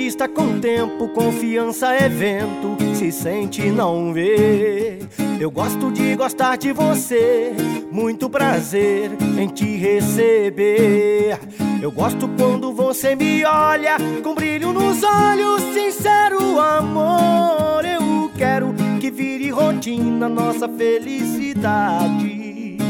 conquista com o tempo, confiança é vento, se sente e não vê. Eu gosto de gostar de você, muito prazer em te receber. Eu gosto quando você me olha com brilho nos olhos, sincero amor. Eu quero que vire rotina nossa felicidade.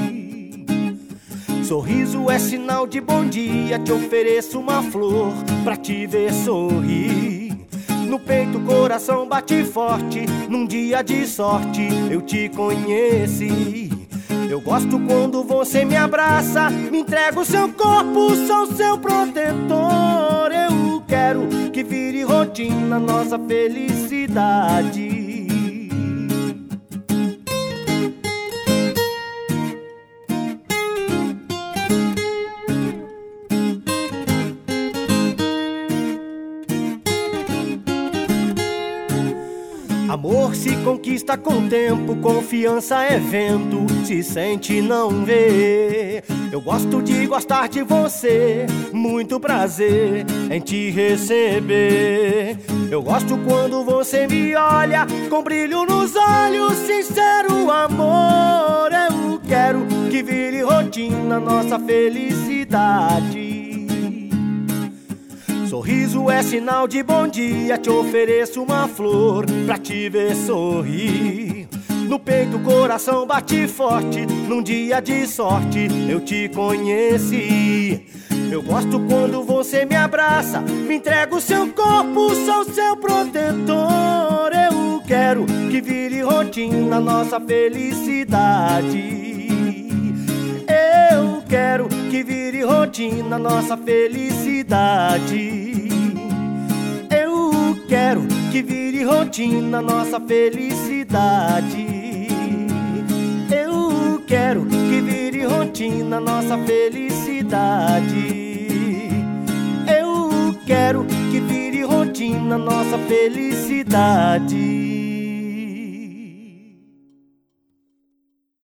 Sorriso é sinal de bom dia, te ofereço uma flor pra te ver sorrir. No peito o coração bate forte, num dia de sorte eu te conheci. Eu gosto quando você me abraça, me entrega o seu corpo, sou seu protetor. Eu quero que vire rotina nossa felicidade. Amor se conquista com o tempo, confiança é vento, se sente e não vê. Eu gosto de gostar de você, muito prazer em te receber. Eu gosto quando você me olha com brilho nos olhos, sincero amor. Eu quero que vire rotina nossa felicidade. Sorriso é sinal de bom dia, te ofereço uma flor pra te ver sorrir. No peito o coração bate forte, num dia de sorte eu te conheci. Eu gosto quando você me abraça, me entrega o seu corpo, sou seu protetor. Eu quero que vire rotina nossa felicidade. Eu quero que vire rotina nossa felicidade. Eu quero que vire rotina nossa felicidade. Eu quero que vire rotina nossa felicidade. Eu quero que vire rotina nossa felicidade.